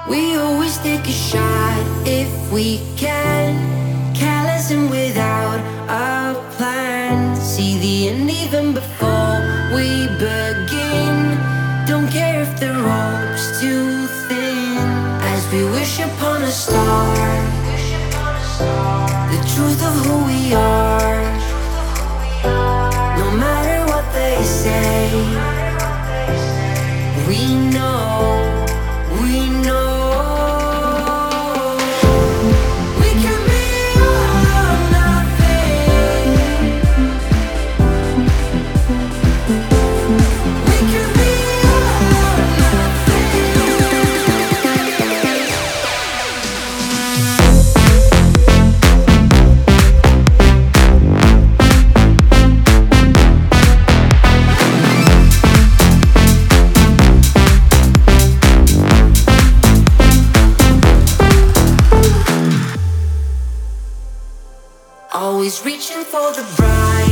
We always take a shot if we can, careless and without a plan. See the end even before we begin. Don't care if the rope's too thin. As we wish upon a star, the truth of who we are. No matter what they say, we know, we know. We can be all or nothing. We can be all or always reaching for the bright.